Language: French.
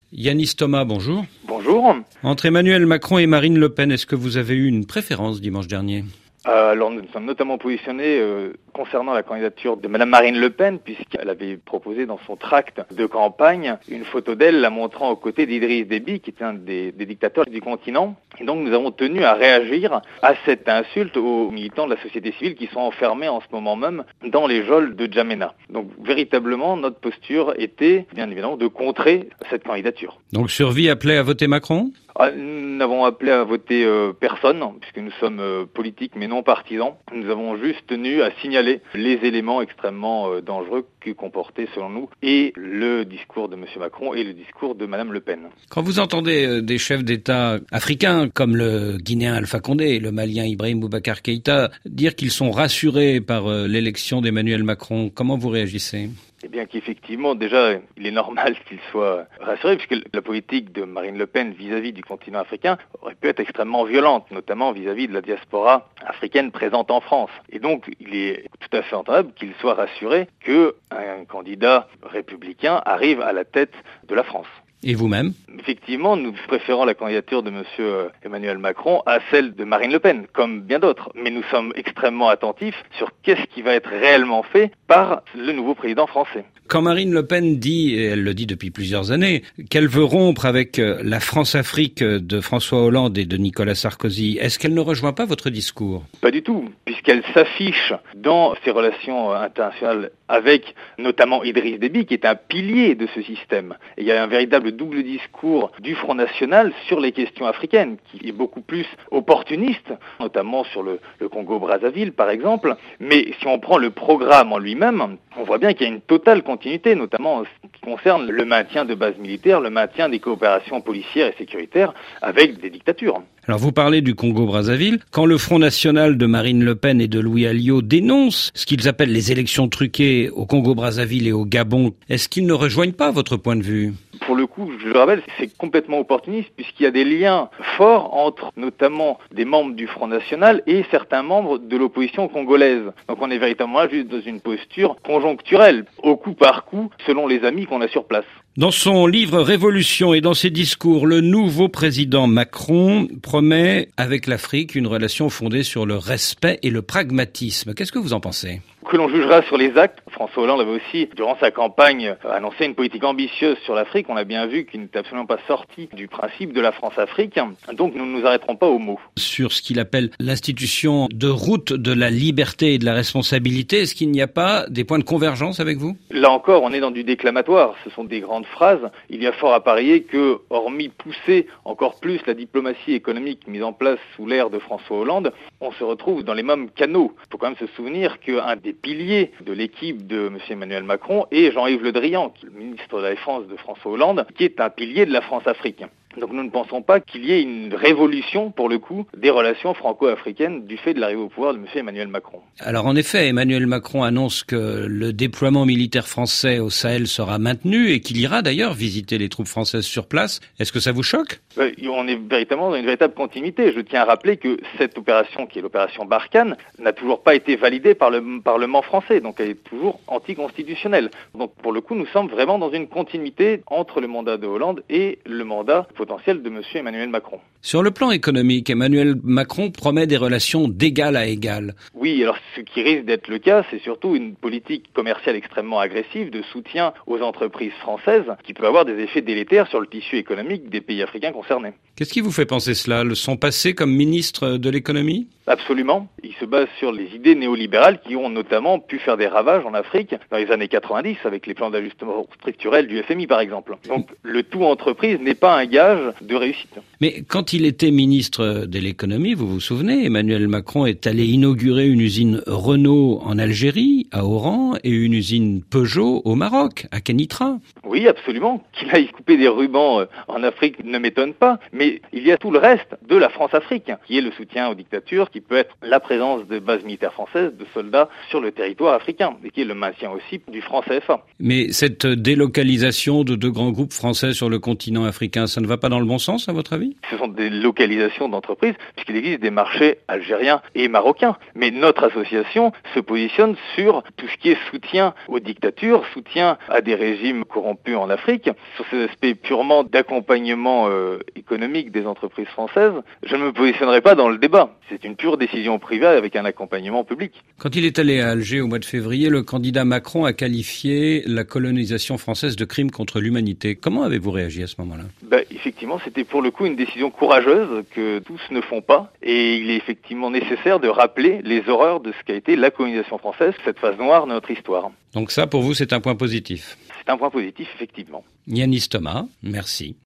Yanis Thomas, bonjour. Bonjour. Entre Emmanuel Macron et Marine Le Pen, est-ce que vous avez eu une préférence dimanche dernier ? Alors nous nous sommes notamment positionnés concernant la candidature de Madame Marine Le Pen, puisqu'elle avait proposé dans son tract de campagne une photo d'elle la montrant aux côtés d'Idriss Déby, qui était un des dictateurs du continent. Et donc nous avons tenu à réagir à cette insulte aux militants de la société civile qui sont enfermés en ce moment même dans les geôles de N'Djamena. Donc véritablement notre posture était bien évidemment de contrer cette candidature. Donc Survie appelait à voter Macron ? Nous n'avons appelé à voter personne, puisque nous sommes politiques mais non partisans. Nous avons juste tenu à signaler les éléments extrêmement dangereux que comportait, selon nous, et le discours de M. Macron et le discours de Mme Le Pen. Quand vous entendez des chefs d'État africains, comme le Guinéen Alpha Condé et le Malien Ibrahim Boubacar Keïta, dire qu'ils sont rassurés par l'élection d'Emmanuel Macron, comment vous réagissez ? Eh bien qu'effectivement, déjà, il est normal qu'il soit rassuré, puisque la politique de Marine Le Pen vis-à-vis du continent africain aurait pu être extrêmement violente, notamment vis-à-vis de la diaspora africaine présente en France. Et donc, il est tout à fait entendable qu'il soit rassuré qu'un candidat républicain arrive à la tête de la France. Et vous-même ? Effectivement, nous préférons la candidature de M. Emmanuel Macron à celle de Marine Le Pen, comme bien d'autres. Mais nous sommes extrêmement attentifs sur qu'est-ce qui va être réellement fait par le nouveau président français. Quand Marine Le Pen dit, et elle le dit depuis plusieurs années, qu'elle veut rompre avec la France-Afrique de François Hollande et de Nicolas Sarkozy, est-ce qu'elle ne rejoint pas votre discours ? Pas du tout, puisqu'elle s'affiche dans ses relations internationales avec notamment Idriss Déby, qui est un pilier de ce système. Et il y a un véritable double discours du Front National sur les questions africaines, qui est beaucoup plus opportuniste, notamment sur le Congo-Brazzaville par exemple. Mais si on prend le programme en lui-même, on voit bien qu'il y a une totale continuité, notamment en ce qui concerne le maintien de bases militaires, le maintien des coopérations policières et sécuritaires avec des dictatures. Alors vous parlez du Congo-Brazzaville. Quand le Front National de Marine Le Pen et de Louis Alliot dénonce ce qu'ils appellent les élections truquées au Congo-Brazzaville et au Gabon, est-ce qu'ils ne rejoignent pas votre point de vue ? Pour le coup, je le rappelle, c'est complètement opportuniste puisqu'il y a des liens forts entre notamment des membres du Front National et certains membres de l'opposition congolaise. Donc on est véritablement là juste dans une posture conjoncturelle, au coup par coup, selon les amis qu'on a sur place. Dans son livre Révolution et dans ses discours, le nouveau président Macron promet avec l'Afrique une relation fondée sur le respect et le pragmatisme. Qu'est-ce que vous en pensez ? Que l'on jugera sur les actes. François Hollande avait aussi, durant sa campagne, annoncé une politique ambitieuse sur l'Afrique. On a bien vu qu'il n'était absolument pas sorti du principe de la France-Afrique. Donc nous ne nous arrêterons pas aux mots. Sur ce qu'il appelle l'institution de route de la liberté et de la responsabilité, est-ce qu'il n'y a pas des points de convergence avec vous ? Là encore, on est dans du déclamatoire. Ce sont des grandes phrases. Il y a fort à parier que, hormis pousser encore plus la diplomatie économique mise en place sous l'ère de François Hollande, on se retrouve dans les mêmes canaux. Il faut quand même se souvenir qu'un des piliers de l'équipe de M. Emmanuel Macron est Jean-Yves Le Drian, le ministre de la Défense de François Hollande, qui est un pilier de la France-Afrique. Donc nous ne pensons pas qu'il y ait une révolution, pour le coup, des relations franco-africaines du fait de l'arrivée au pouvoir de M. Emmanuel Macron. Alors en effet, Emmanuel Macron annonce que le déploiement militaire français au Sahel sera maintenu et qu'il ira d'ailleurs visiter les troupes françaises sur place. Est-ce que ça vous choque ? On est véritablement dans une véritable continuité. Je tiens à rappeler que cette opération, qui est l'opération Barkhane, n'a toujours pas été validée par le Parlement français, donc elle est toujours anticonstitutionnelle. Donc pour le coup, nous sommes vraiment dans une continuité entre le mandat de Hollande et le mandat potentiel de M. Emmanuel Macron. Sur le plan économique, Emmanuel Macron promet des relations d'égal à égal. Oui, alors ce qui risque d'être le cas, c'est surtout une politique commerciale extrêmement agressive de soutien aux entreprises françaises qui peut avoir des effets délétères sur le tissu économique des pays africains concernés. Qu'est-ce qui vous fait penser cela ? Son passé comme ministre de l'économie ? Absolument. Il se base sur les idées néolibérales qui ont notamment pu faire des ravages en Afrique dans les années 90 avec les plans d'ajustement structurel du FMI par exemple. Donc le tout entreprise n'est pas un gage de réussite. Mais quand il était ministre de l'économie, vous vous souvenez, Emmanuel Macron est allé inaugurer une usine Renault en Algérie, à Oran, et une usine Peugeot au Maroc, à Kenitra. Oui, absolument. Qu'il aille couper des rubans en Afrique ne m'étonne pas. Mais il y a tout le reste de la France-Afrique, qui est le soutien aux dictatures, qui peut être la présence de bases militaires françaises, de soldats sur le territoire africain, et qui est le maintien aussi du franc CFA. Mais cette délocalisation de deux grands groupes français sur le continent africain, ça ne va pas dans le bon sens, à votre avis ? Ce sont des localisations d'entreprises, puisqu'il existe des marchés algériens et marocains. Mais notre association se positionne sur tout ce qui est soutien aux dictatures, soutien à des régimes corrompus en Afrique, sur ces aspects purement d'accompagnement économique des entreprises françaises. Je ne me positionnerai pas dans le débat. C'est une pure décision privée avec un accompagnement public. Quand il est allé à Alger au mois de février, le candidat Macron a qualifié la colonisation française de crime contre l'humanité. Comment avez-vous réagi à ce moment-là ? Effectivement, c'était pour le coup une décision courageuse que tous ne font pas. Et il est effectivement nécessaire de rappeler les horreurs de ce qu'a été la colonisation française, cette phase noire de notre histoire. Donc ça, pour vous, c'est un point positif ? C'est un point positif, effectivement. Yanis Thomas, merci.